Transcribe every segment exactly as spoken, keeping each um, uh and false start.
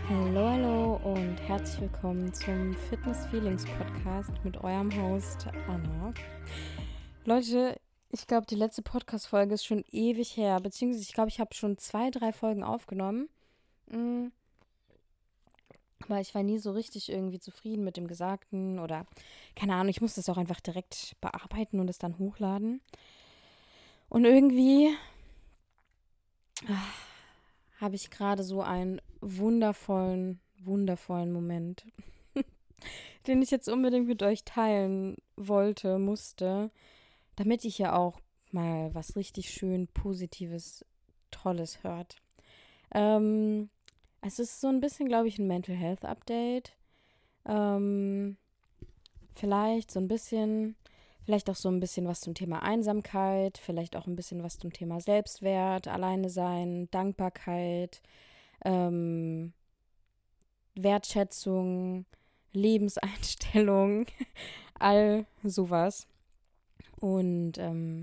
Hallo, hallo und herzlich willkommen zum Fitness Feelings Podcast mit eurem Host Anna. Leute, ich glaube, die letzte Podcast-Folge ist schon ewig her, beziehungsweise ich glaube, ich habe schon zwei, drei Folgen aufgenommen. Mhm. Aber ich war nie so richtig irgendwie zufrieden mit dem Gesagten oder keine Ahnung, ich musste es auch einfach direkt bearbeiten und es dann hochladen. Und irgendwie ah, habe ich gerade so einen wundervollen, wundervollen Moment, den ich jetzt unbedingt mit euch teilen wollte, musste, damit ich ja auch mal was richtig schön Positives, Tolles hört. Ähm, es ist so ein bisschen, glaube ich, ein Mental Health Update. Ähm, vielleicht so ein bisschen, vielleicht auch so ein bisschen was zum Thema Einsamkeit, vielleicht auch ein bisschen was zum Thema Selbstwert, Alleine sein, Dankbarkeit, ähm, Wertschätzung, Lebenseinstellung, all sowas. Und ähm,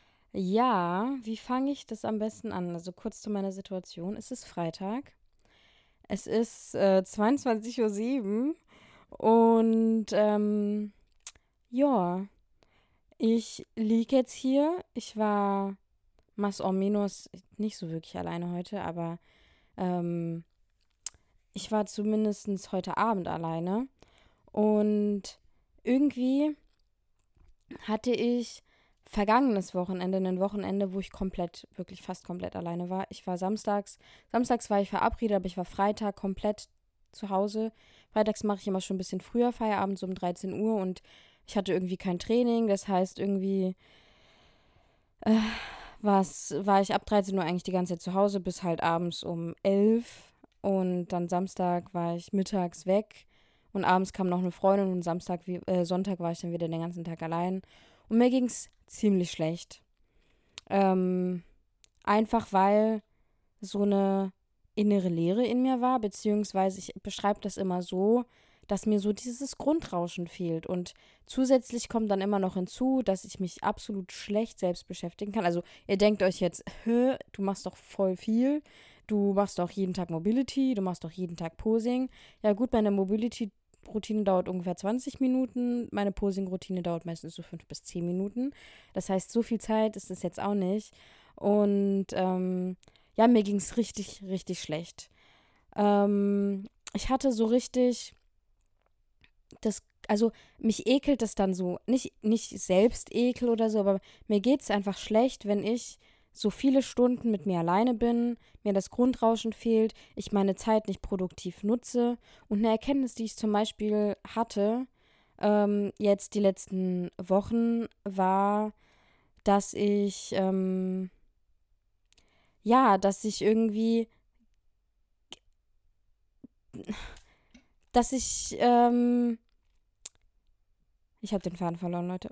ja, wie fange ich das am besten an? Also kurz zu meiner Situation. Es ist Freitag. Es ist äh, zweiundzwanzig Uhr sieben und ähm, ja, ich liege jetzt hier. Ich war más o menos nicht so wirklich alleine heute, aber ähm, ich war zumindest heute Abend alleine. Und irgendwie hatte ich vergangenes Wochenende, ein Wochenende, wo ich komplett, wirklich fast komplett alleine war. Ich war samstags, samstags war ich verabredet, aber ich war Freitag komplett zu Hause. Freitags mache ich immer schon ein bisschen früher Feierabend, so um dreizehn Uhr und ich hatte irgendwie kein Training. Das heißt, irgendwie äh, war's, war ich ab dreizehn Uhr eigentlich die ganze Zeit zu Hause bis halt abends um elf. Und dann Samstag war ich mittags weg. Und abends kam noch eine Freundin und Samstag, wie, äh, Sonntag war ich dann wieder den ganzen Tag allein. Und mir ging es ziemlich schlecht. Ähm, einfach weil so eine innere Leere in mir war, beziehungsweise ich beschreibe das immer so, dass mir so dieses Grundrauschen fehlt. Und zusätzlich kommt dann immer noch hinzu, dass ich mich absolut schlecht selbst beschäftigen kann. Also ihr denkt euch jetzt, hä, du machst doch voll viel. Du machst doch jeden Tag Mobility, du machst doch jeden Tag Posing. Ja gut, meine Mobility-Routine dauert ungefähr zwanzig Minuten. Meine Posing-Routine dauert meistens so fünf bis zehn Minuten. Das heißt, so viel Zeit ist es jetzt auch nicht. Und ähm, ja, mir ging es richtig, richtig schlecht. Ähm, ich hatte so richtig das, also mich ekelt das dann so, nicht, nicht Selbstekel oder so, aber mir geht es einfach schlecht, wenn ich so viele Stunden mit mir alleine bin, mir das Grundrauschen fehlt, ich meine Zeit nicht produktiv nutze. Und eine Erkenntnis, die ich zum Beispiel hatte, ähm, jetzt die letzten Wochen, war, dass ich, ähm, ja, dass ich irgendwie, dass ich, ähm, ich habe den Faden verloren, Leute.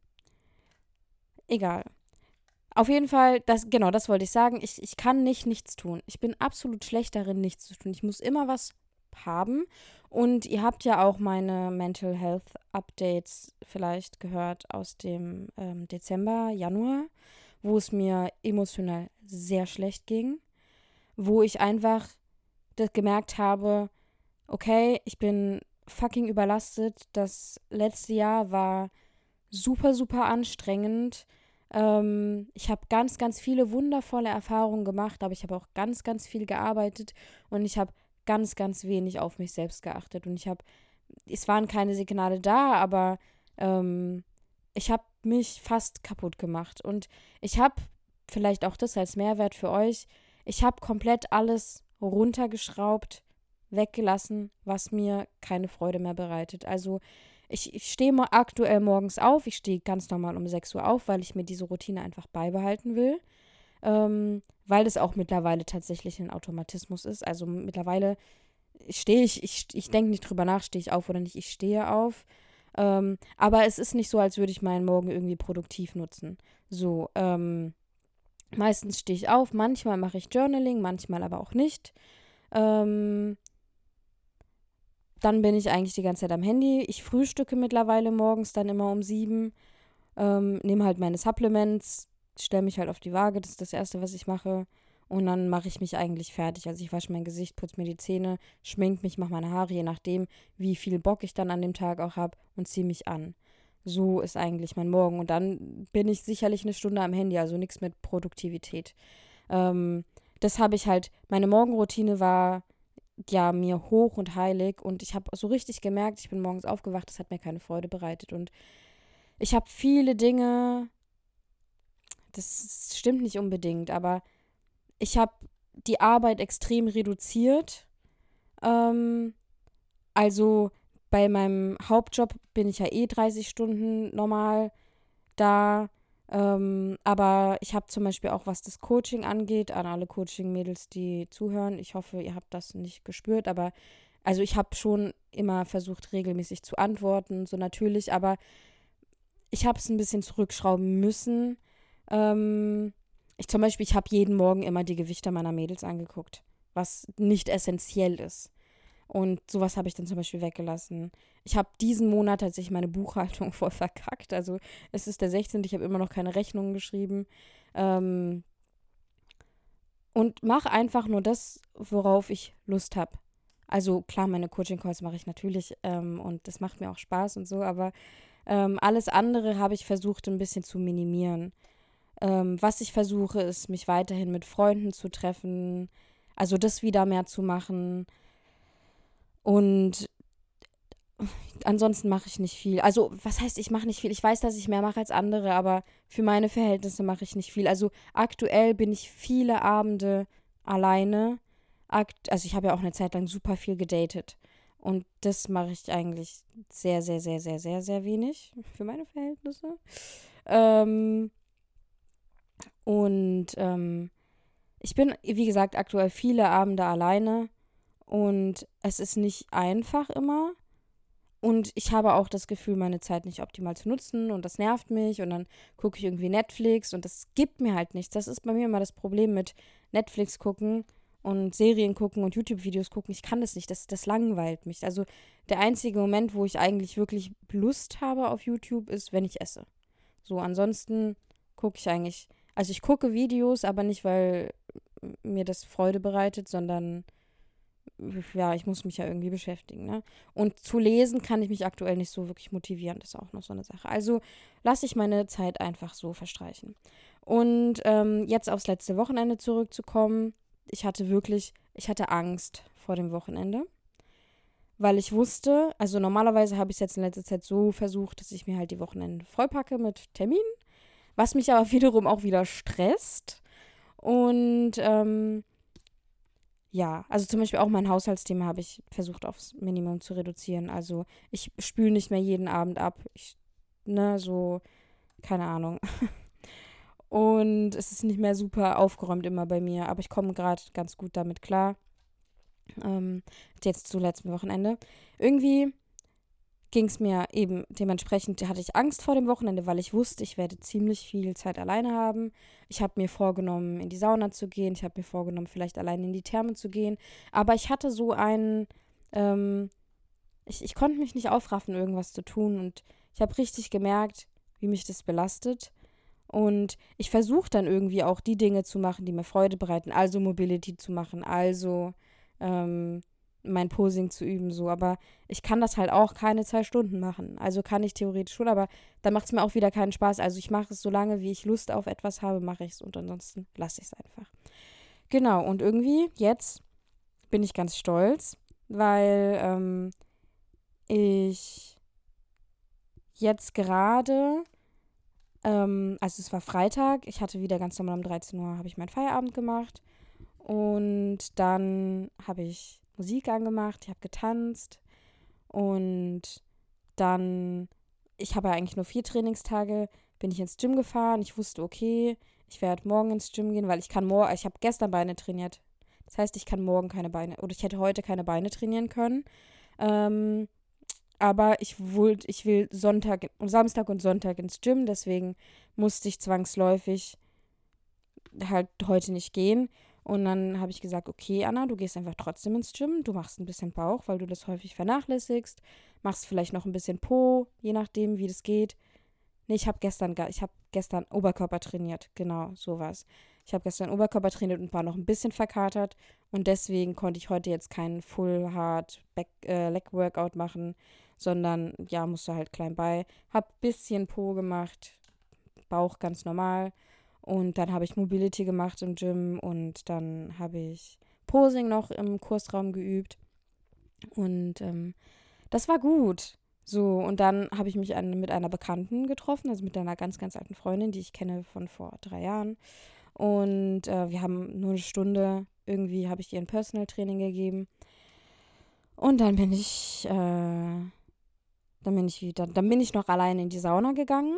Egal. Auf jeden Fall, das, genau, das wollte ich sagen. Ich, ich kann nicht nichts tun. Ich bin absolut schlecht darin, nichts zu tun. Ich muss immer was haben. Und ihr habt ja auch meine Mental Health Updates vielleicht gehört aus dem ähm, Dezember, Januar, wo es mir emotional sehr schlecht ging. Wo ich einfach das gemerkt habe, okay, ich bin fucking überlastet. Das letzte Jahr war super, super anstrengend. Ähm, ich habe ganz, ganz viele wundervolle Erfahrungen gemacht, aber ich habe auch ganz, ganz viel gearbeitet und ich habe ganz, ganz wenig auf mich selbst geachtet. Und ich habe, es waren keine Signale da, aber ähm, ich habe mich fast kaputt gemacht. Und ich habe, vielleicht auch das als Mehrwert für euch, ich habe komplett alles runtergeschraubt, weggelassen, was mir keine Freude mehr bereitet. Also ich, ich stehe mo- aktuell morgens auf. Ich stehe ganz normal um sechs Uhr auf, weil ich mir diese Routine einfach beibehalten will. Ähm, weil das auch mittlerweile tatsächlich ein Automatismus ist. Also mittlerweile stehe ich, ich, ich denke nicht drüber nach, stehe ich auf oder nicht, ich stehe auf. Ähm, aber es ist nicht so, als würde ich meinen Morgen irgendwie produktiv nutzen. So, ähm, meistens stehe ich auf, manchmal mache ich Journaling, manchmal aber auch nicht. Ähm, Dann bin ich eigentlich die ganze Zeit am Handy. Ich frühstücke mittlerweile morgens dann immer um sieben. Ähm, nehme halt meine Supplements, stelle mich halt auf die Waage. Das ist das Erste, was ich mache. und dann mache ich mich eigentlich fertig. Also ich wasche mein Gesicht, putze mir die Zähne, schmink mich, mache meine Haare, je nachdem, wie viel Bock ich dann an dem Tag auch habe und ziehe mich an. So ist eigentlich mein Morgen. Und dann bin ich sicherlich eine Stunde am Handy, also nichts mit Produktivität. Ähm, das habe ich halt, meine Morgenroutine war ja mir hoch und heilig und ich habe so richtig gemerkt, ich bin morgens aufgewacht, das hat mir keine Freude bereitet und ich habe viele Dinge, das stimmt nicht unbedingt, aber ich habe die Arbeit extrem reduziert. Ähm, also bei meinem Hauptjob bin ich ja eh dreißig Stunden normal da. Ähm, aber ich habe zum Beispiel auch, was das Coaching angeht, an alle Coaching-Mädels, die zuhören. Ich hoffe, ihr habt das nicht gespürt, aber also ich habe schon immer versucht, regelmäßig zu antworten, so natürlich, aber ich habe es ein bisschen zurückschrauben müssen. Ähm, ich zum Beispiel, ich habe jeden Morgen immer die Gewichte meiner Mädels angeguckt, was nicht essentiell ist. Und sowas habe ich dann zum Beispiel weggelassen. Ich habe diesen Monat tatsächlich meine Buchhaltung voll verkackt. Also es ist der sechzehnte. Ich habe immer noch keine Rechnungen geschrieben. Ähm, und mache einfach nur das, worauf ich Lust habe. Also klar, meine Coaching-Calls mache ich natürlich ähm, und das macht mir auch Spaß und so, aber ähm, alles andere habe ich versucht ein bisschen zu minimieren. Ähm, was ich versuche, ist, mich weiterhin mit Freunden zu treffen, also das wieder mehr zu machen. Und ansonsten mache ich nicht viel. Also, was heißt, ich mache nicht viel? Ich weiß, dass ich mehr mache als andere, aber für meine Verhältnisse mache ich nicht viel. Also, aktuell bin ich viele Abende alleine. Akt also, ich habe ja auch eine Zeit lang super viel gedatet. Und das mache ich eigentlich sehr, sehr, sehr, sehr, sehr, sehr wenig für meine Verhältnisse. Ähm, und ähm, ich bin, wie gesagt, aktuell viele Abende alleine. Und es ist nicht einfach immer. Und ich habe auch das Gefühl, meine Zeit nicht optimal zu nutzen und das nervt mich und dann gucke ich irgendwie Netflix und das gibt mir halt nichts. Das ist bei mir immer das Problem mit Netflix gucken und Serien gucken und YouTube-Videos gucken. Ich kann das nicht, das, das langweilt mich. Also der einzige Moment, wo ich eigentlich wirklich Lust habe auf YouTube, ist, wenn ich esse. So, ansonsten gucke ich eigentlich, also ich gucke Videos, aber nicht, weil mir das Freude bereitet, sondern ja, ich muss mich ja irgendwie beschäftigen, ne? Und zu lesen kann ich mich aktuell nicht so wirklich motivieren. Das ist auch noch so eine Sache. Also lasse ich meine Zeit einfach so verstreichen. Und ähm, jetzt aufs letzte Wochenende zurückzukommen. Ich hatte wirklich, ich hatte Angst vor dem Wochenende, weil ich wusste, also normalerweise habe ich es jetzt in letzter Zeit so versucht, dass ich mir halt die Wochenende vollpacke mit Terminen, was mich aber wiederum auch wieder stresst. Und ähm, ja, also zum Beispiel auch mein Haushaltsthema habe ich versucht aufs Minimum zu reduzieren. Also ich spüle nicht mehr jeden Abend ab. Ich, ne, so, keine Ahnung. Und es ist nicht mehr super aufgeräumt immer bei mir, aber ich komme gerade ganz gut damit klar. Ähm, jetzt zu letzten Wochenende. Irgendwie ging es mir eben dementsprechend, hatte ich Angst vor dem Wochenende, weil ich wusste, ich werde ziemlich viel Zeit alleine haben. Ich habe mir vorgenommen, in die Sauna zu gehen. Ich habe mir vorgenommen, vielleicht alleine in die Therme zu gehen. Aber ich hatte so einen, ähm, ich, ich konnte mich nicht aufraffen, irgendwas zu tun. Und ich habe richtig gemerkt, wie mich das belastet. Und ich versuche dann irgendwie auch die Dinge zu machen, die mir Freude bereiten. Also Mobility zu machen, also ähm, mein Posing zu üben, so. Aber ich kann das halt auch keine zwei Stunden machen. Also kann ich theoretisch schon, aber dann macht es mir auch wieder keinen Spaß. Also ich mache es so lange, wie ich Lust auf etwas habe, mache ich es und ansonsten lasse ich es einfach. Genau, und irgendwie jetzt bin ich ganz stolz, weil ähm, ich jetzt gerade, ähm, also es war Freitag, ich hatte wieder ganz normal um dreizehn Uhr, habe ich meinen Feierabend gemacht und dann habe ich Musik angemacht, ich habe getanzt und dann, ich habe ja eigentlich nur vier Trainingstage, bin ich ins Gym gefahren. Ich wusste, okay, ich werde morgen ins Gym gehen, weil ich kann morgen, ich habe gestern Beine trainiert. Das heißt, ich kann morgen keine Beine, oder ich hätte heute keine Beine trainieren können. Ähm, aber ich, wollt, ich will Sonntag, Samstag und Sonntag ins Gym, deswegen musste ich zwangsläufig halt heute nicht gehen. Und dann habe ich gesagt, okay, Anna, du gehst einfach trotzdem ins Gym. Du machst ein bisschen Bauch, weil du das häufig vernachlässigst. Machst vielleicht noch ein bisschen Po, je nachdem, wie das geht. Nee, ich habe gestern, ich habe gestern Oberkörper trainiert. Genau, sowas. Ich habe gestern Oberkörper trainiert und war noch ein bisschen verkatert. Und deswegen konnte ich heute jetzt keinen Full Hard Back, äh, Leg Workout machen, sondern ja, musste halt klein bei. Hab bisschen Po gemacht, Bauch ganz normal. Und dann habe ich Mobility gemacht im Gym und dann habe ich Posing noch im Kursraum geübt. Und ähm, das war gut. So, und dann habe ich mich an, mit einer Bekannten getroffen, also mit einer ganz, ganz alten Freundin, die ich kenne von vor drei Jahren. Und äh, wir haben nur eine Stunde, irgendwie habe ich ihr ein Personal Training gegeben. Und dann bin ich, äh, dann bin ich wieder, dann bin ich noch alleine in die Sauna gegangen.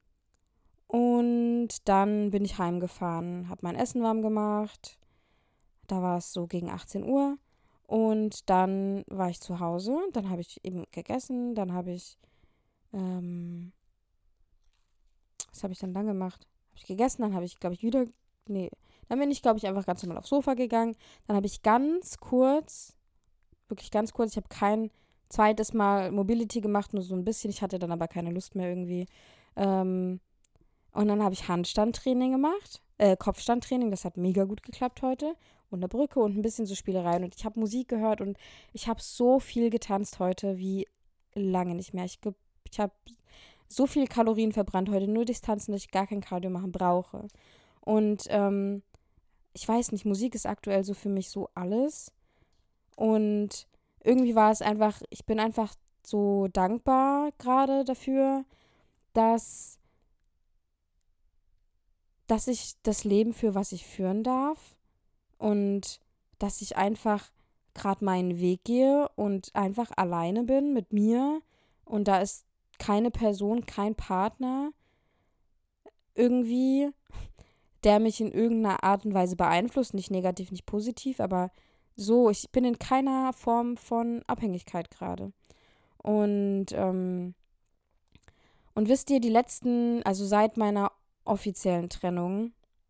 Und dann bin ich heimgefahren, habe mein Essen warm gemacht. Da war es so gegen achtzehn Uhr. Und dann war ich zu Hause. Dann habe ich eben gegessen. Dann habe ich, ähm, was habe ich dann dann gemacht? Habe ich gegessen, dann habe ich, glaube ich, wieder, nee, dann bin ich, glaube ich, einfach ganz normal aufs Sofa gegangen. Dann habe ich ganz kurz, wirklich ganz kurz, ich habe kein zweites Mal Mobility gemacht, nur so ein bisschen. Ich hatte dann aber keine Lust mehr irgendwie. Ähm, und dann habe ich Handstandtraining gemacht, äh, Kopfstandtraining, das hat mega gut geklappt heute. Und eine Brücke und ein bisschen so Spielereien. Und ich habe Musik gehört und ich habe so viel getanzt heute wie lange nicht mehr. Ich, ge- ich habe so viel Kalorien verbrannt heute, nur durchs Tanzen, dass ich gar kein Cardio machen brauche. Und ähm, ich weiß nicht, Musik ist aktuell so für mich so alles. Und irgendwie war es einfach, ich bin einfach so dankbar gerade dafür, dass, dass ich das Leben für was ich führen darf und dass ich einfach gerade meinen Weg gehe und einfach alleine bin mit mir und da ist keine Person, kein Partner irgendwie, der mich in irgendeiner Art und Weise beeinflusst, nicht negativ, nicht positiv, aber so, ich bin in keiner Form von Abhängigkeit gerade. Und, ähm, und wisst ihr, die letzten, also seit meiner offiziellen Trennung,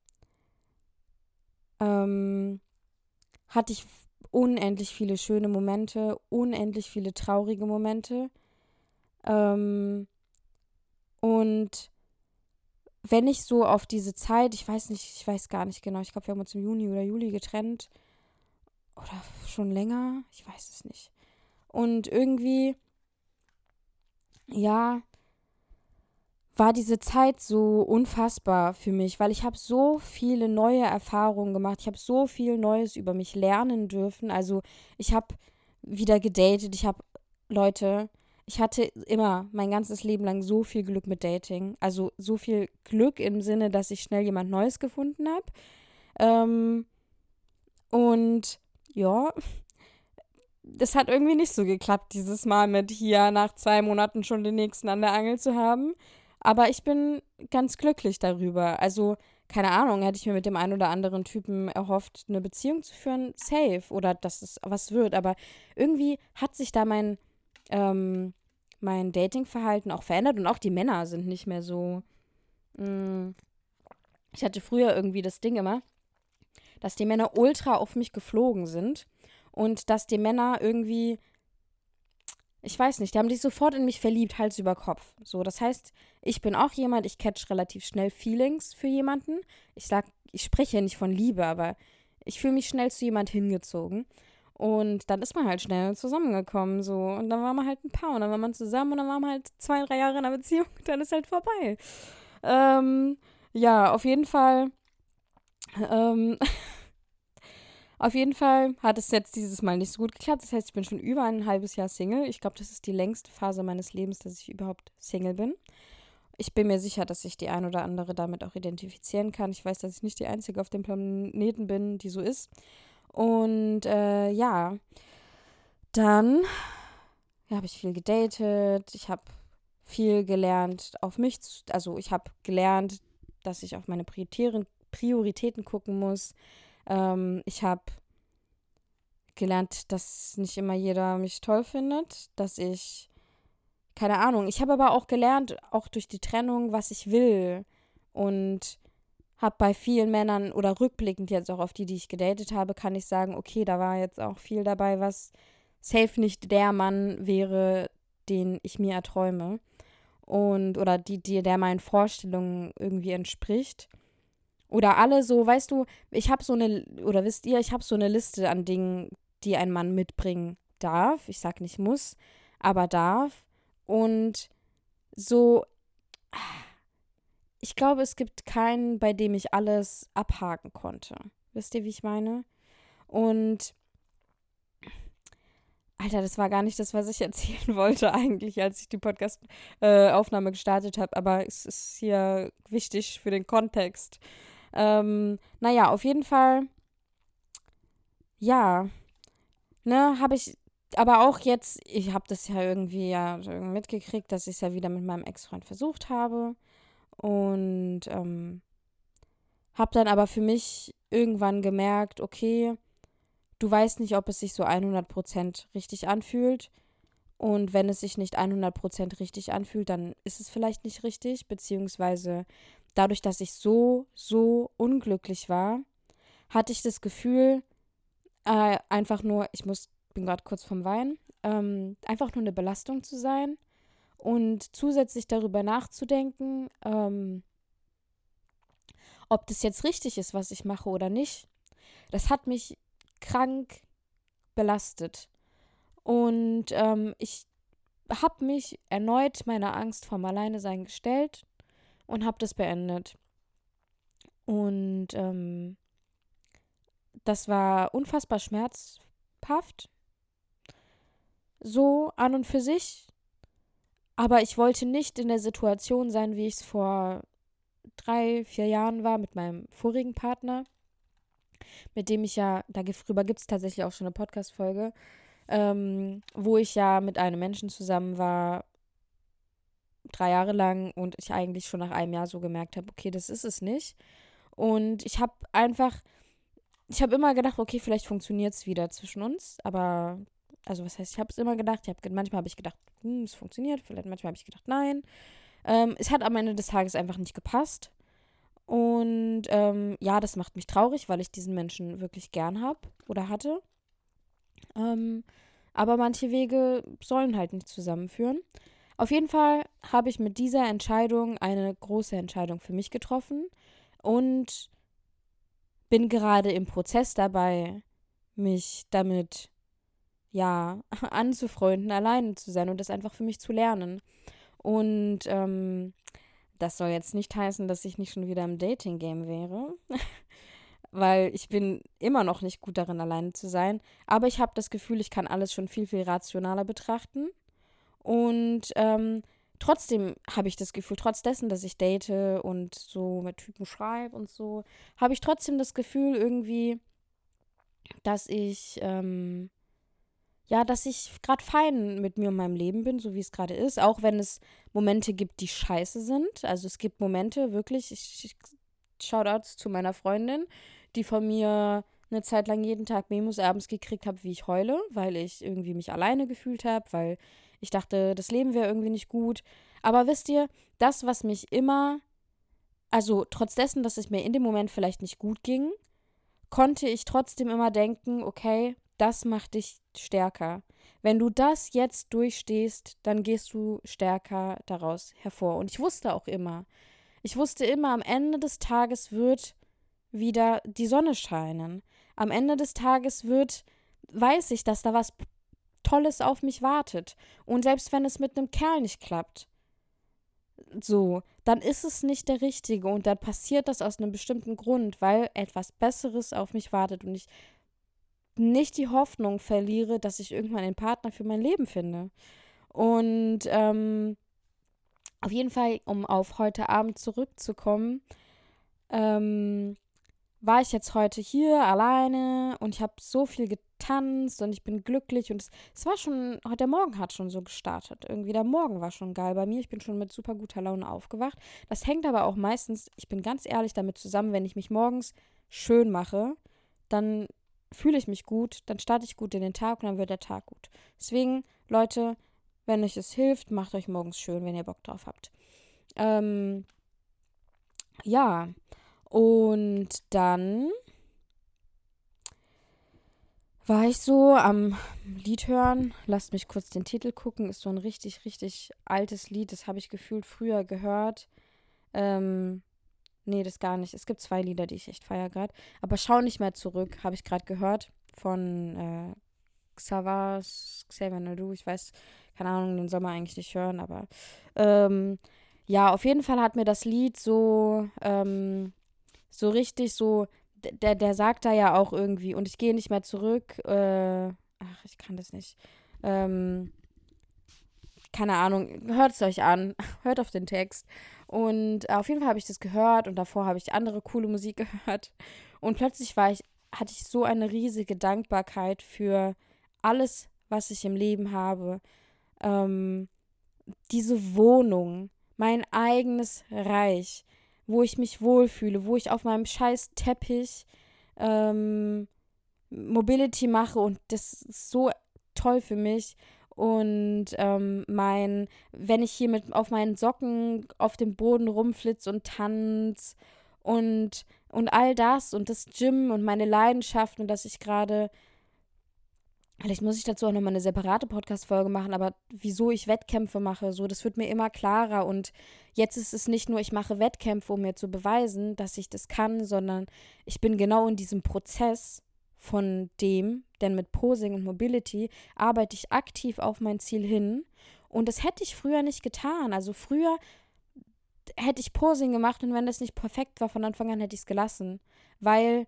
ähm, hatte ich unendlich viele schöne Momente, unendlich viele traurige Momente. Ähm, und wenn ich so auf diese Zeit, ich weiß nicht, ich weiß gar nicht genau, ich glaube, wir haben uns im Juni oder Juli getrennt. Oder schon länger, ich weiß es nicht. Und irgendwie, ja, war diese Zeit so unfassbar für mich, weil ich habe so viele neue Erfahrungen gemacht. Ich habe so viel Neues über mich lernen dürfen. Also ich habe wieder gedatet. Ich habe, Leute, ich hatte immer mein ganzes Leben lang so viel Glück mit Dating. Also so viel Glück im Sinne, dass ich schnell jemand Neues gefunden habe. Ähm, und ja, das hat irgendwie nicht so geklappt, dieses Mal mit hier nach zwei Monaten schon den nächsten an der Angel zu haben. Aber ich bin ganz glücklich darüber. Also, keine Ahnung, hätte ich mir mit dem einen oder anderen Typen erhofft, eine Beziehung zu führen, safe. Oder dass es was wird. Aber irgendwie hat sich da mein, ähm, mein Datingverhalten auch verändert. Und auch die Männer sind nicht mehr so. Mh, ich hatte früher irgendwie das Ding immer, dass die Männer ultra auf mich geflogen sind. Und dass die Männer irgendwie, ich weiß nicht, die haben sich sofort in mich verliebt, Hals über Kopf. So, das heißt, ich bin auch jemand, ich catch relativ schnell Feelings für jemanden. Ich sag, ich spreche ja nicht von Liebe, aber ich fühle mich schnell zu jemand hingezogen. Und dann ist man halt schnell zusammengekommen, so. Und dann war man halt ein Paar und dann war man zusammen und dann war man halt zwei, drei Jahre in einer Beziehung und dann ist halt vorbei. Ähm, ja, auf jeden Fall, ähm, Auf jeden Fall hat es jetzt dieses Mal nicht so gut geklappt. Das heißt, ich bin schon über ein halbes Jahr Single. Ich glaube, das ist die längste Phase meines Lebens, dass ich überhaupt Single bin. Ich bin mir sicher, dass ich die ein oder andere damit auch identifizieren kann. Ich weiß, dass ich nicht die Einzige auf dem Planeten bin, die so ist. Und äh, ja, dann ja, habe ich viel gedatet. Ich habe viel gelernt auf mich. Zu, also ich habe gelernt, dass ich auf meine Prioritäten, Prioritäten gucken muss. Ähm, ich habe gelernt, dass nicht immer jeder mich toll findet, dass ich, keine Ahnung, ich habe aber auch gelernt, auch durch die Trennung, was ich will und habe bei vielen Männern oder rückblickend jetzt auch auf die, die ich gedatet habe, kann ich sagen, okay, da war jetzt auch viel dabei, was safe nicht der Mann wäre, den ich mir erträume und oder die, die der meinen Vorstellungen irgendwie entspricht. Oder alle so, weißt du, ich habe so eine, oder wisst ihr, ich habe so eine Liste an Dingen, die ein Mann mitbringen darf. Ich sag nicht muss, aber darf. Und so, ich glaube, es gibt keinen, bei dem ich alles abhaken konnte. Wisst ihr, wie ich meine? Und, Alter, das war gar nicht das, was ich erzählen wollte eigentlich, als ich die Podcast-Aufnahme gestartet habe. Aber es ist hier wichtig für den Kontext. Ähm, naja, auf jeden Fall, ja, ne, habe ich, aber auch jetzt, ich habe das ja irgendwie ja mitgekriegt, dass ich es ja wieder mit meinem Ex-Freund versucht habe. Und ähm, habe dann aber für mich irgendwann gemerkt, okay, du weißt nicht, ob es sich so hundert Prozent richtig anfühlt. Und wenn es sich nicht hundert Prozent richtig anfühlt, dann ist es vielleicht nicht richtig. Beziehungsweise dadurch, dass ich so, so unglücklich war, hatte ich das Gefühl, äh, einfach nur, ich muss, bin gerade kurz vom Weinen, ähm, einfach nur eine Belastung zu sein und zusätzlich darüber nachzudenken, ähm, ob das jetzt richtig ist, was ich mache oder nicht. Das hat mich krank belastet. Und ähm, ich habe mich erneut meiner Angst vorm Alleinesein gestellt und habe das beendet. Und ähm, das war unfassbar schmerzhaft, so an und für sich. Aber ich wollte nicht in der Situation sein, wie ich es vor drei, vier Jahren war mit meinem vorigen Partner, mit dem ich ja, darüber gibt es tatsächlich auch schon eine Podcast-Folge, ähm, wo ich ja mit einem Menschen zusammen war, drei Jahre lang und ich eigentlich schon nach einem Jahr so gemerkt habe, okay, das ist es nicht. Und ich habe einfach, ich habe immer gedacht, okay, vielleicht funktioniert es wieder zwischen uns, aber, also was heißt, ich habe es immer gedacht, ich hab, manchmal habe ich gedacht, hm, es funktioniert, vielleicht manchmal habe ich gedacht, nein. Ähm, es hat am Ende des Tages einfach nicht gepasst. Und ähm, ja, das macht mich traurig, weil ich diesen Menschen wirklich gern habe oder hatte. Ähm, aber manche Wege sollen halt nicht zusammenführen. Auf jeden Fall habe ich mit dieser Entscheidung eine große Entscheidung für mich getroffen und bin gerade im Prozess dabei, mich damit, ja, anzufreunden, alleine zu sein und das einfach für mich zu lernen. Und ähm, das soll jetzt nicht heißen, dass ich nicht schon wieder im Dating-Game wäre, weil ich bin immer noch nicht gut darin, alleine zu sein. Aber ich habe das Gefühl, ich kann alles schon viel, viel rationaler betrachten. Und ähm, trotzdem habe ich das Gefühl, trotz dessen, dass ich date und so mit Typen schreibe und so, habe ich trotzdem das Gefühl irgendwie, dass ich, ähm, ja, dass ich gerade fein mit mir und meinem Leben bin, so wie es gerade ist, auch wenn es Momente gibt, die scheiße sind. Also es gibt Momente, wirklich, ich, ich Shoutouts zu meiner Freundin, die von mir eine Zeit lang jeden Tag Memos abends gekriegt habe, wie ich heule, weil ich irgendwie mich alleine gefühlt habe, weil ich dachte, das Leben wäre irgendwie nicht gut. Aber wisst ihr, das, was mich immer, also trotz dessen, dass es mir in dem Moment vielleicht nicht gut ging, konnte ich trotzdem immer denken, okay, das macht dich stärker. Wenn du das jetzt durchstehst, dann gehst du stärker daraus hervor. Und ich wusste auch immer, ich wusste immer, am Ende des Tages wird wieder die Sonne scheinen. Am Ende des Tages wird, weiß ich, dass da was Tolles auf mich wartet. Und selbst wenn es mit einem Kerl nicht klappt, so, dann ist es nicht der Richtige und dann passiert das aus einem bestimmten Grund, weil etwas Besseres auf mich wartet und ich nicht die Hoffnung verliere, dass ich irgendwann einen Partner für mein Leben finde. Und ähm, auf jeden Fall, um auf heute Abend zurückzukommen, ähm, war ich jetzt heute hier alleine und ich habe so viel getanzt und ich bin glücklich und es, es war schon, heute der Morgen hat schon so gestartet. Irgendwie der Morgen war schon geil bei mir. Ich bin schon mit super guter Laune aufgewacht. Das hängt aber auch meistens, ich bin ganz ehrlich damit zusammen, wenn ich mich morgens schön mache, dann fühle ich mich gut, dann starte ich gut in den Tag und dann wird der Tag gut. Deswegen, Leute, wenn euch es hilft, macht euch morgens schön, wenn ihr Bock drauf habt. Ähm, ja, und dann war ich so am Lied hören. Lasst mich kurz den Titel gucken. Ist so ein richtig, richtig altes Lied. Das habe ich gefühlt früher gehört. Ähm, Nee, das gar nicht. Es gibt zwei Lieder, die ich echt feiere gerade. Aber Schau nicht mehr zurück, habe ich gerade gehört von äh, Xavas, Xavier Naidoo. Ich weiß, keine Ahnung, den soll man eigentlich nicht hören, aber ähm, ja, auf jeden Fall hat mir das Lied so, ähm, so richtig so, d- der, der sagt da ja auch irgendwie, und ich gehe nicht mehr zurück, äh, ach, ich kann das nicht. Ähm, keine Ahnung, hört es euch an, hört auf den Text. Und äh, auf jeden Fall habe ich das gehört und davor habe ich andere coole Musik gehört. Und plötzlich war ich, hatte ich so eine riesige Dankbarkeit für alles, was ich im Leben habe. Ähm, diese Wohnung, mein eigenes Reich, wo ich mich wohlfühle, wo ich auf meinem scheiß Teppich ähm, Mobility mache und das ist so toll für mich. Und ähm, mein, wenn ich hier mit auf meinen Socken auf dem Boden rumflitze und tanz und, und all das und das Gym und meine Leidenschaft und dass ich gerade, vielleicht muss ich dazu auch nochmal eine separate Podcast-Folge machen, aber wieso ich Wettkämpfe mache, so, das wird mir immer klarer. Und jetzt ist es nicht nur, ich mache Wettkämpfe, um mir zu beweisen, dass ich das kann, sondern ich bin genau in diesem Prozess von dem, denn mit Posing und Mobility arbeite ich aktiv auf mein Ziel hin. Und das hätte ich früher nicht getan. Also früher hätte ich Posing gemacht und wenn das nicht perfekt war von Anfang an, hätte ich es gelassen, weil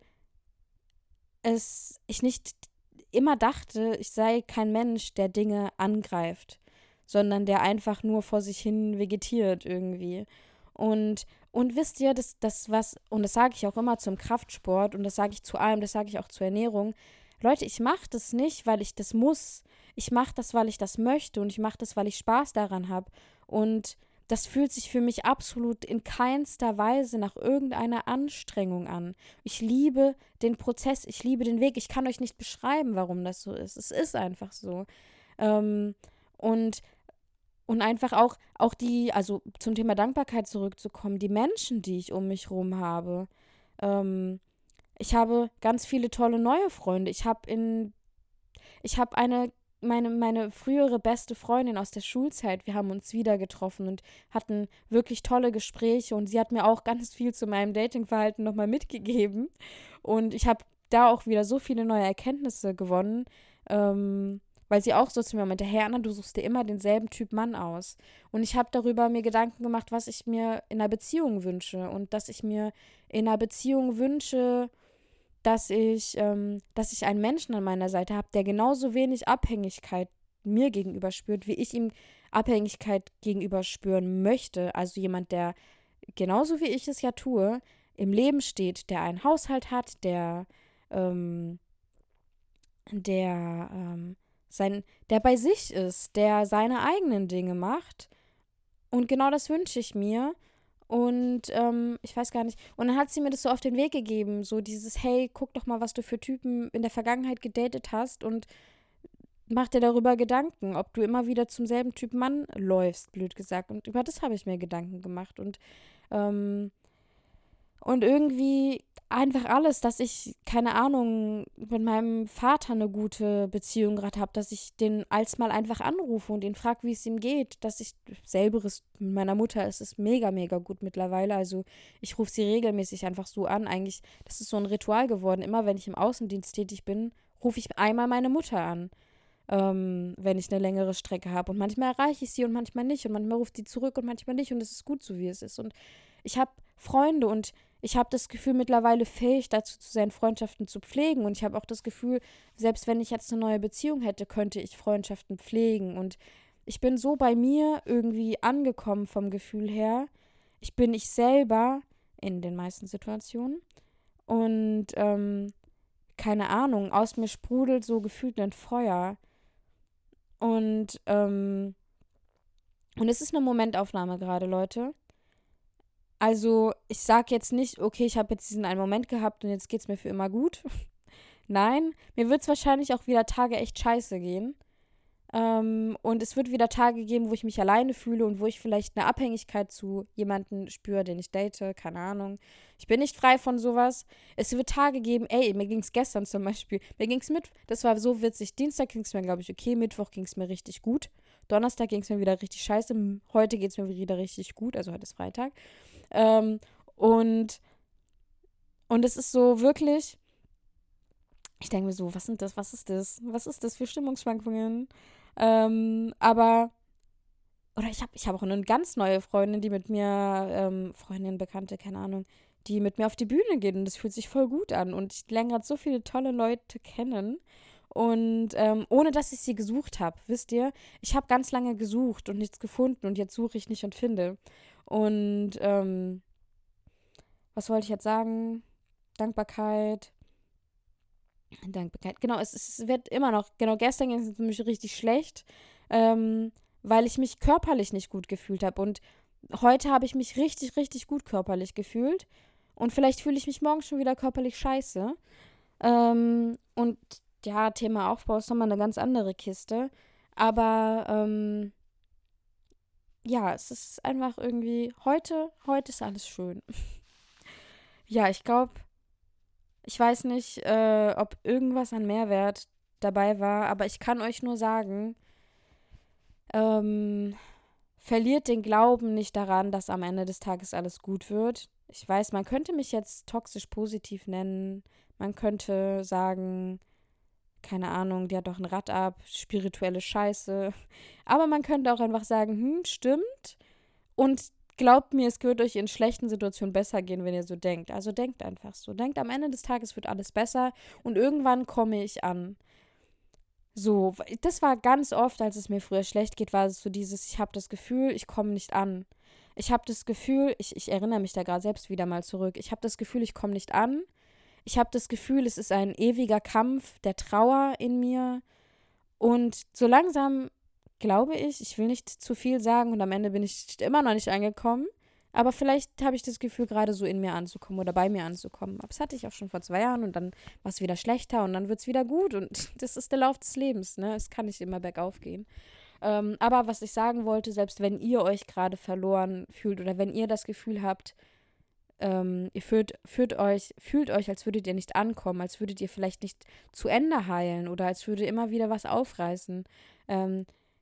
es ich nicht immer dachte, ich sei kein Mensch, der Dinge angreift, sondern der einfach nur vor sich hin vegetiert irgendwie. Und, und wisst ihr, das, das was, und das sage ich auch immer zum Kraftsport und das sage ich zu allem, das sage ich auch zur Ernährung. Leute, ich mache das nicht, weil ich das muss. Ich mache das, weil ich das möchte und ich mache das, weil ich Spaß daran habe. Und das fühlt sich für mich absolut in keinster Weise nach irgendeiner Anstrengung an. Ich liebe den Prozess, ich liebe den Weg. Ich kann euch nicht beschreiben, warum das so ist. Es ist einfach so. Ähm, und, und einfach auch, auch die, also zum Thema Dankbarkeit zurückzukommen, die Menschen, die ich um mich herum habe. Ähm, ich habe ganz viele tolle neue Freunde. Ich habe in, ich habe eine meine, meine frühere beste Freundin aus der Schulzeit, wir haben uns wieder getroffen und hatten wirklich tolle Gespräche und sie hat mir auch ganz viel zu meinem Datingverhalten nochmal mitgegeben und ich habe da auch wieder so viele neue Erkenntnisse gewonnen, ähm, weil sie auch so zu mir meinte, hey Anna, du suchst dir immer denselben Typ Mann aus. Und ich habe darüber mir Gedanken gemacht, was ich mir in einer Beziehung wünsche und dass ich mir in einer Beziehung wünsche, dass ich, ähm, dass ich einen Menschen an meiner Seite habe, der genauso wenig Abhängigkeit mir gegenüber spürt, wie ich ihm Abhängigkeit gegenüber spüren möchte. Also jemand, der genauso wie ich es ja tue, im Leben steht, der einen Haushalt hat, der, ähm, der, ähm, sein, der bei sich ist, der seine eigenen Dinge macht. Und genau das wünsche ich mir. Und ähm, ich weiß gar nicht. Und dann hat sie mir das so auf den Weg gegeben. So dieses, hey, guck doch mal, was du für Typen in der Vergangenheit gedatet hast und mach dir darüber Gedanken, ob du immer wieder zum selben Typ Mann läufst, blöd gesagt. Und über das habe ich mir Gedanken gemacht. Und ähm, und irgendwie einfach alles, dass ich, keine Ahnung, mit meinem Vater eine gute Beziehung gerade habe, dass ich den als mal einfach anrufe und ihn frage, wie es ihm geht, dass ich selberes mit meiner Mutter ist es mega, mega gut mittlerweile. Also ich rufe sie regelmäßig einfach so an. Eigentlich, das ist so ein Ritual geworden. Immer wenn ich im Außendienst tätig bin, rufe ich einmal meine Mutter an, ähm, wenn ich eine längere Strecke habe. Und manchmal erreiche ich sie und manchmal nicht. Und manchmal ruft sie zurück und manchmal nicht. Und es ist gut so, wie es ist. Und ich habe Freunde und ich habe das Gefühl, mittlerweile fähig dazu zu sein, Freundschaften zu pflegen. Und ich habe auch das Gefühl, selbst wenn ich jetzt eine neue Beziehung hätte, könnte ich Freundschaften pflegen. Und ich bin so bei mir irgendwie angekommen vom Gefühl her. Ich bin ich selber in den meisten Situationen. Und ähm, keine Ahnung, aus mir sprudelt so gefühlt ein Feuer. Und, ähm, und es ist eine Momentaufnahme gerade, Leute. Also, ich sag jetzt nicht, okay, ich habe jetzt diesen einen Moment gehabt und jetzt geht's mir für immer gut. Nein, mir wird es wahrscheinlich auch wieder Tage echt scheiße gehen. Ähm, und es wird wieder Tage geben, wo ich mich alleine fühle und wo ich vielleicht eine Abhängigkeit zu jemandem spüre, den ich date, keine Ahnung. Ich bin nicht frei von sowas. Es wird Tage geben, ey, mir ging es gestern zum Beispiel, mir ging es mit, das war so witzig, Dienstag ging es mir, glaube ich, okay, Mittwoch ging es mir richtig gut, Donnerstag ging es mir wieder richtig scheiße, heute geht es mir wieder richtig gut, also heute ist Freitag. Ähm, Und, und es ist so wirklich, ich denke mir so, was sind das, was ist das, was ist das für Stimmungsschwankungen? Ähm, aber, oder ich habe ich hab auch eine ganz neue Freundin, die mit mir, ähm, Freundin, Bekannte, keine Ahnung, die mit mir auf die Bühne geht und das fühlt sich voll gut an. Und ich lerne gerade so viele tolle Leute kennen. Und ähm, ohne dass ich sie gesucht habe, wisst ihr, ich habe ganz lange gesucht und nichts gefunden und jetzt suche ich nicht und finde. Und ähm, was wollte ich jetzt sagen? Dankbarkeit. Dankbarkeit. Genau, es, es wird immer noch, genau, gestern ging es nämlich richtig schlecht, ähm, weil ich mich körperlich nicht gut gefühlt habe. Und heute habe ich mich richtig, richtig gut körperlich gefühlt. Und vielleicht fühle ich mich morgen schon wieder körperlich scheiße. Ähm, und ja, Thema Aufbau ist nochmal eine ganz andere Kiste. Aber ähm, ja, es ist einfach irgendwie, heute, heute ist alles schön. Ja, ich glaube, ich weiß nicht, äh, ob irgendwas an Mehrwert dabei war, aber ich kann euch nur sagen, ähm, verliert den Glauben nicht daran, dass am Ende des Tages alles gut wird. Ich weiß, man könnte mich jetzt toxisch positiv nennen. Man könnte sagen, keine Ahnung, die hat doch ein Rad ab, spirituelle Scheiße. Aber man könnte auch einfach sagen, hm, stimmt. Und glaubt mir, es wird euch in schlechten Situationen besser gehen, wenn ihr so denkt. Also denkt einfach so. Denkt, am Ende des Tages wird alles besser und irgendwann komme ich an. So, das war ganz oft, als es mir früher schlecht geht, war es so dieses, ich habe das Gefühl, ich komme nicht an. Ich habe das Gefühl, ich, ich erinnere mich da gerade selbst wieder mal zurück, ich habe das Gefühl, ich komme nicht an. Ich habe das Gefühl, es ist ein ewiger Kampf der Trauer in mir. Und so langsam glaube ich, ich will nicht zu viel sagen und am Ende bin ich immer noch nicht angekommen. Aber vielleicht habe ich das Gefühl, gerade so in mir anzukommen oder bei mir anzukommen. Aber das hatte ich auch schon vor zwei Jahren und dann war es wieder schlechter und dann wird es wieder gut. Und das ist der Lauf des Lebens, ne? Es kann nicht immer bergauf gehen. Ähm, aber was ich sagen wollte, selbst wenn ihr euch gerade verloren fühlt oder wenn ihr das Gefühl habt, ähm, ihr fühlt, fühlt euch, fühlt euch, als würdet ihr nicht ankommen, als würdet ihr vielleicht nicht zu Ende heilen oder als würde immer wieder was aufreißen, ähm,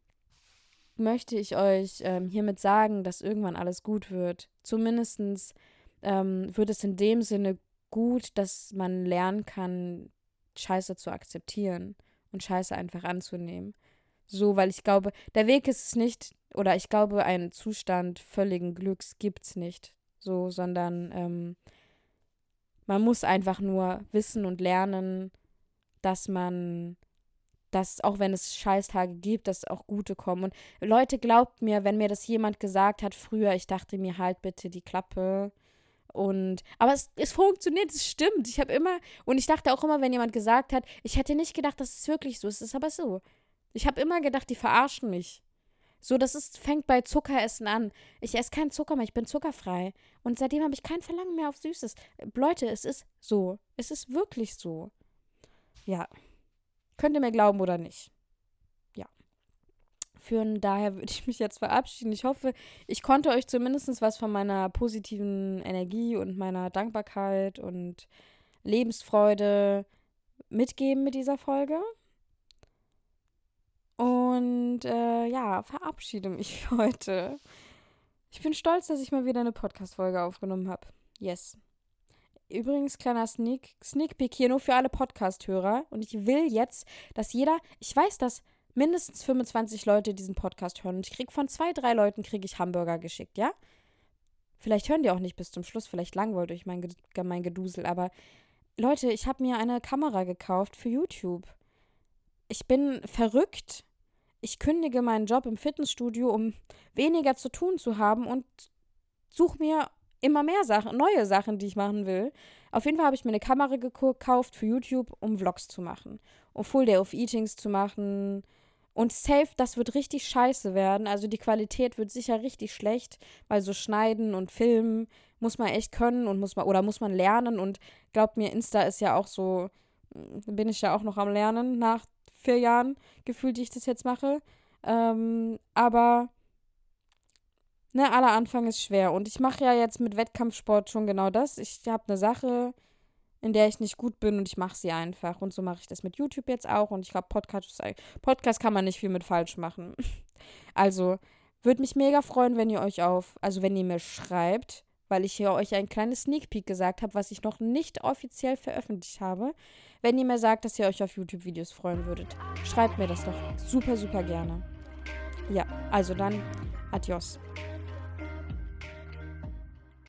möchte ich euch ähm, hiermit sagen, dass irgendwann alles gut wird. Zumindest ähm, wird es in dem Sinne gut, dass man lernen kann, Scheiße zu akzeptieren und Scheiße einfach anzunehmen. So, weil ich glaube, der Weg ist es nicht, oder ich glaube, einen Zustand völligen Glücks gibt's nicht. So, sondern ähm, man muss einfach nur wissen und lernen, dass man dass auch wenn es Scheißtage gibt, dass auch gute kommen. Und Leute, glaubt mir, wenn mir das jemand gesagt hat früher, ich dachte mir, halt bitte die Klappe. Und, aber es, es funktioniert, es stimmt. Ich habe immer, und ich dachte auch immer, wenn jemand gesagt hat, ich hätte nicht gedacht, dass es wirklich so ist. Es ist aber so. Ich habe immer gedacht, die verarschen mich. So, das ist, fängt bei Zuckeressen an. Ich esse keinen Zucker mehr, ich bin zuckerfrei. Und seitdem habe ich kein Verlangen mehr auf Süßes. Leute, es ist so. Es ist wirklich so. Ja. Könnt ihr mir glauben oder nicht? Ja. Von daher würde ich mich jetzt verabschieden. Ich hoffe, ich konnte euch zumindest was von meiner positiven Energie und meiner Dankbarkeit und Lebensfreude mitgeben mit dieser Folge. Und äh, ja, verabschiede mich für heute. Ich bin stolz, dass ich mal wieder eine Podcast-Folge aufgenommen habe. Yes. Übrigens, kleiner Sneak, Sneak Peek hier nur für alle Podcast-Hörer. Und ich will jetzt, dass jeder, ich weiß, dass mindestens fünfundzwanzig Leute diesen Podcast hören. Und ich kriege von zwei, drei Leuten kriege ich Hamburger geschickt, ja? Vielleicht hören die auch nicht bis zum Schluss, vielleicht langweilt euch mein, mein Gedusel. Aber Leute, ich habe mir eine Kamera gekauft für YouTube. Ich bin verrückt. Ich kündige meinen Job im Fitnessstudio, um weniger zu tun zu haben und suche mir immer mehr Sachen, neue Sachen, die ich machen will. Auf jeden Fall habe ich mir eine Kamera gekauft für YouTube, um Vlogs zu machen. Um Full Day of Eatings zu machen. Und safe, das wird richtig scheiße werden. Also die Qualität wird sicher richtig schlecht, weil so schneiden und filmen muss man echt können und muss man, oder muss man lernen. Und glaubt mir, Insta ist ja auch so, bin ich ja auch noch am Lernen nach vier Jahren gefühlt, die ich das jetzt mache. Ähm, aber Ne, aller Anfang ist schwer. Und ich mache ja jetzt mit Wettkampfsport schon genau das. Ich habe eine Sache, in der ich nicht gut bin und ich mache sie einfach. Und so mache ich das mit YouTube jetzt auch. Und ich glaube, Podcast, Podcast kann man nicht viel mit falsch machen. Also, würde mich mega freuen, wenn ihr euch auf, also wenn ihr mir schreibt, weil ich hier euch ein kleines Sneak Peek gesagt habe, was ich noch nicht offiziell veröffentlicht habe. Wenn ihr mir sagt, dass ihr euch auf YouTube-Videos freuen würdet, schreibt mir das doch super, super gerne. Ja, also dann, adios.